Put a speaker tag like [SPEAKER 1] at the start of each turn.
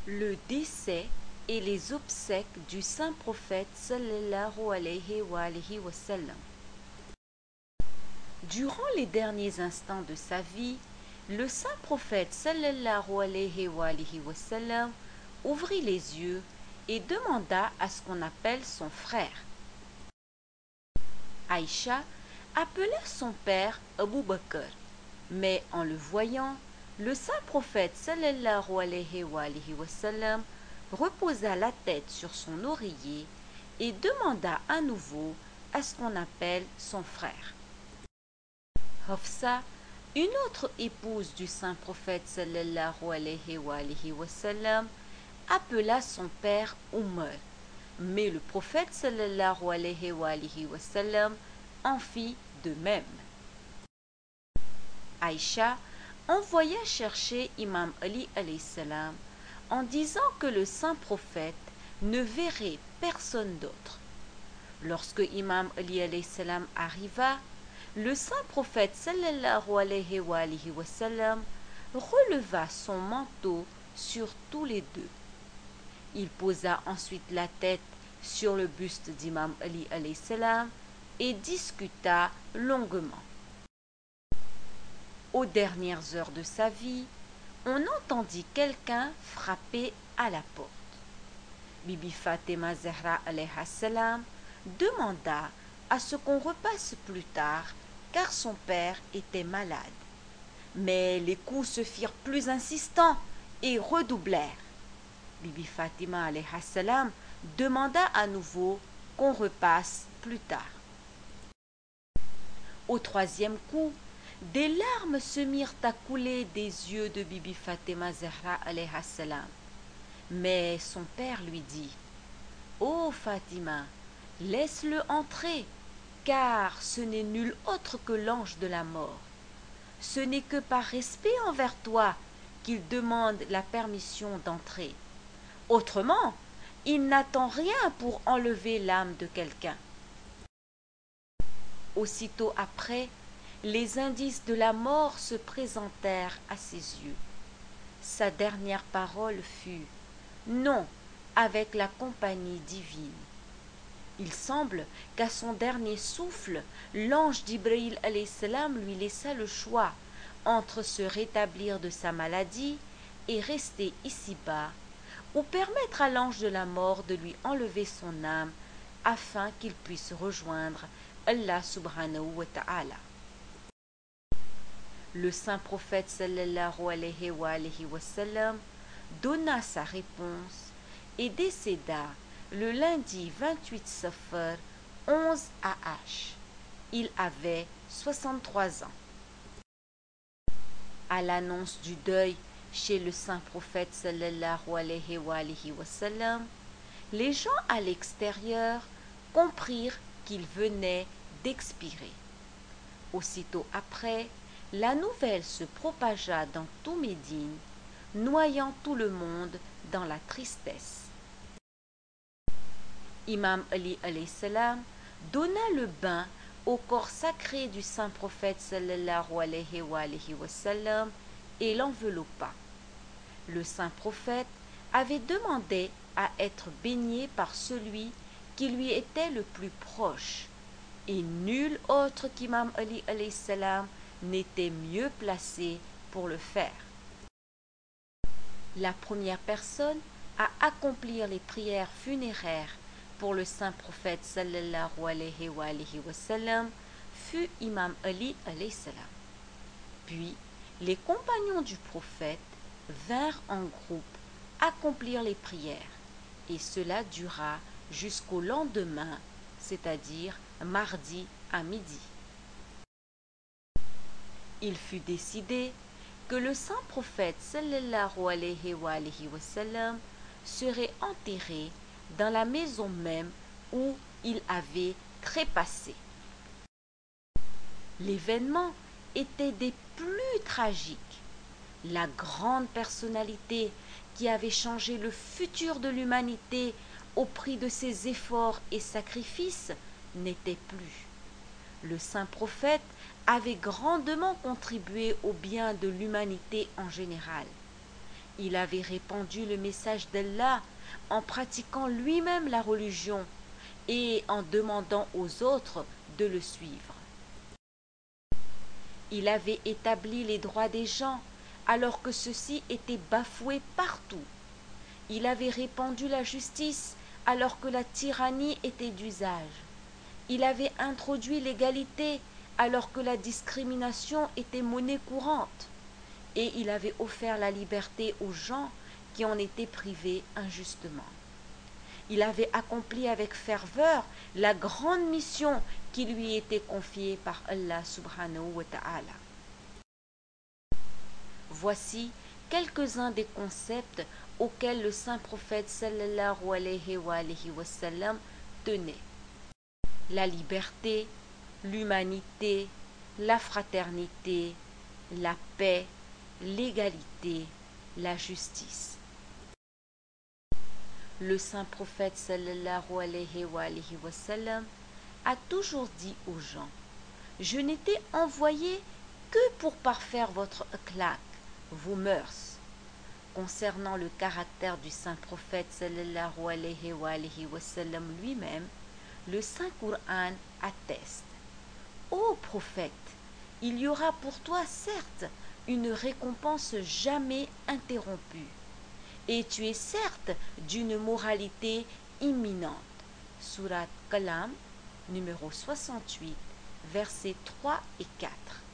[SPEAKER 1] Le décès et les obsèques du saint prophète sallallahu alayhi wa sallam. Durant les derniers instants de sa vie, le saint prophète sallallahu alayhi wa sallam ouvrit les yeux et demanda à ce qu'on appelle son frère. Aïcha appela son père Abu Bakr, mais en le voyant, le saint prophète sallallahu alayhi wa sallam reposa la tête sur son oreiller et demanda à nouveau à ce qu'on appelle son frère. Hafsa, une autre épouse du saint prophète sallallahu alayhi wa sallam, appela son père Umar, mais le prophète sallallahu alayhi wa sallam en fit de même. Aïcha envoya chercher Imam Ali alayhi salam en disant que le saint prophète ne verrait personne d'autre. Lorsque Imam Ali alayhi salam arriva, le saint prophète sallallahu alayhi wa sallam releva son manteau sur tous les deux. Il posa ensuite la tête sur le buste d'Imam Ali alayhi salam et discuta longuement. Aux dernières heures de sa vie, on entendit quelqu'un frapper à la porte. Bibi Fatima Zahra alayha salam demanda à ce qu'on repasse plus tard car son père était malade. Mais les coups se firent plus insistants et redoublèrent. Bibi Fatima alayha salam demanda à nouveau qu'on repasse plus tard. Au troisième coup, des larmes se mirent à couler des yeux de Bibi Fatima Zahra alayha salam. Mais son père lui dit: « Ô Fatima, laisse-le entrer, car ce n'est nul autre que l'ange de la mort. Ce n'est que par respect envers toi qu'il demande la permission d'entrer. Autrement, il n'attend rien pour enlever l'âme de quelqu'un. » Aussitôt après, les indices de la mort se présentèrent à ses yeux. Sa dernière parole fut « Non » avec la compagnie divine. Il semble qu'à son dernier souffle, l'ange d'Ibrahim alayhi salam lui laissa le choix entre se rétablir de sa maladie et rester ici-bas, ou permettre à l'ange de la mort de lui enlever son âme afin qu'il puisse rejoindre Allah subhanahu wa ta'ala. Le saint prophète sallallahu alayhi wa sallam donna sa réponse et décéda le lundi 28 Safar 11 AH. Il avait 63 ans. À l'annonce du deuil chez le saint prophète sallallahu alayhi wa sallam, les gens à l'extérieur comprirent qu'il venait d'expirer. Aussitôt après, la nouvelle se propagea dans tout Médine, noyant tout le monde dans la tristesse. Imam Ali alayhi salam donna le bain au corps sacré du saint prophète sallallahu alayhi wa sallam et l'enveloppa. Le saint prophète avait demandé à être baigné par celui qui lui était le plus proche, et nul autre qu'Imam Ali alayhi salam n'était mieux placé pour le faire. La première personne à accomplir les prières funéraires pour le saint prophète sallallahu alayhi wa sallam fut Imam Ali alayhi salam. Puis les compagnons du prophète vinrent en groupe accomplir les prières, et cela dura jusqu'au lendemain, c'est-à-dire mardi à midi. Il fut décidé que le saint prophète sallallahu alayhi wa sallam serait enterré dans la maison même où il avait trépassé. L'événement était des plus tragiques. La grande personnalité qui avait changé le futur de l'humanité au prix de ses efforts et sacrifices n'était plus. Le saint prophète avait grandement contribué au bien de l'humanité en général. Il avait répandu le message d'Allah en pratiquant lui-même la religion et en demandant aux autres de le suivre. Il avait établi les droits des gens alors que ceux-ci étaient bafoués partout. Il avait répandu la justice alors que la tyrannie était d'usage. Il avait introduit l'égalité alors que la discrimination était monnaie courante. Et il avait offert la liberté aux gens qui en étaient privés injustement. Il avait accompli avec ferveur la grande mission qui lui était confiée par Allah subhanahu wa ta'ala. Voici quelques-uns des concepts auxquels le saint prophète sallallahu alayhi wa sallam tenait. La liberté, l'humanité, la fraternité, la paix, l'égalité, la justice. Le saint prophète sallallahu alayhi wa sallam a toujours dit aux gens: je n'étais envoyé que pour parfaire votre akhlaq, vos mœurs. Concernant le caractère du saint prophète sallallahu alayhi wa sallam lui-même, le saint Coran atteste: ô prophète, il y aura pour toi certes une récompense jamais interrompue, et tu es certes d'une moralité imminente. Surat Qalam, numéro 68, versets 3 et 4.